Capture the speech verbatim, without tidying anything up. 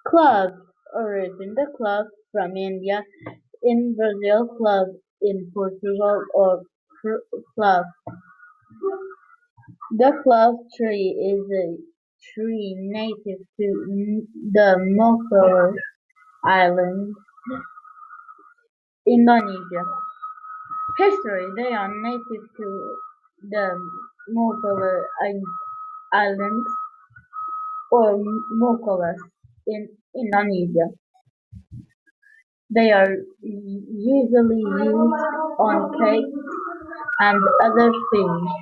Cloves origin: the clove from India, in Brazil clove in Portugal or clove. The clove tree is a tree native to the Molucca Islands, Indonesia. History: they are native to the Molucca Islands or Moluccas in Indonesia. They are usually used on cakes and other things.